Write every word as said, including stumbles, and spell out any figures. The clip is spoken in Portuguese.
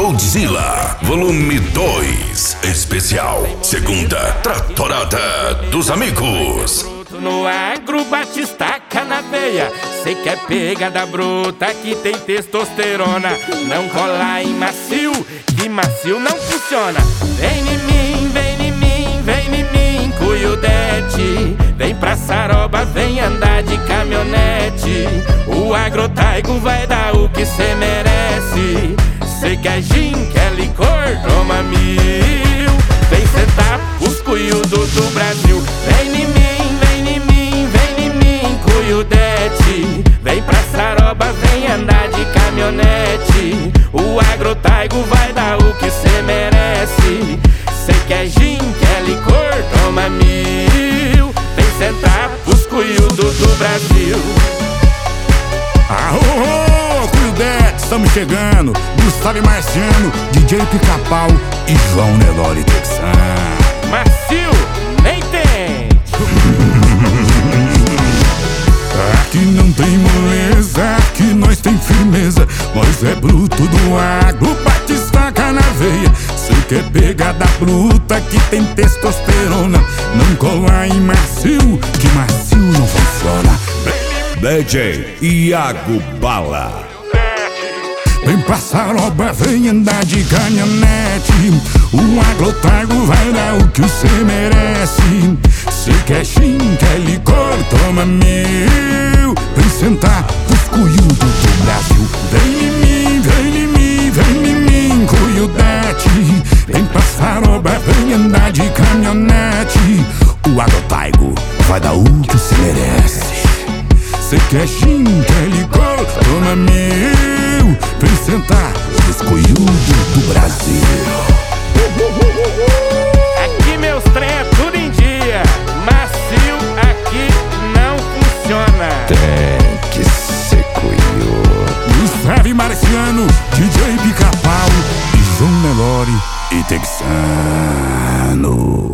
Godzilla, volume dois, especial, segunda Tratorada dos Amigos. No agro bate estaca na veia, cê quer pegada bruta que tem testosterona. Não cola em macio, que macio não funciona. Vem em mim, vem em mim, vem em mim, cuiudete. Vem pra Saroba, vem andar de caminhonete. O agrotaigo vai dar o que cê merece. Cê quer gin, quer licor, toma mil. Vem sentar os cuiudos do Brasil. Vem em mim, vem em mim, vem em mim, cuiudete. Vem pra Saroba, vem andar de caminhonete. O agrotaigo vai dar o que cê merece. Cê quer gin, quer licor, toma mil. Vem sentar os cuiudos do Brasil. Arro, cuidete, estamos chegando. Gustavo e Marciano, D J Pica-Pau e João Nelore Texan. Macio, nem tem. Aqui não tem moleza, aqui nós tem firmeza. Nós é bruto do agro, bate estaca na veia. Cê quer pegada bruta que tem testosterona. Não cola em macio, que macio não funciona. D J Iago Bala. Vem pra Saroba, vem andar de caminhonete. O agrotaigo vai dar o que você merece. Cê quer gin, quer licor, toma mil. Vem sentar os cuiudos do Brasil. Vem em mim, vem em mim, vem em mim, cuiudete. Vem pra Saroba, vem andar de caminhonete. O agrotaigo vai dar o que você merece. Cê quer gin, quer licor, toma mil. Vem sentar os cuiudos do Brasil. Aqui meus trem é tudo em dia. Macio aqui não funciona. Tem que ser cuiudo. Gustavo e Marciano, D J Pica-Pau e João Nelore e Texano.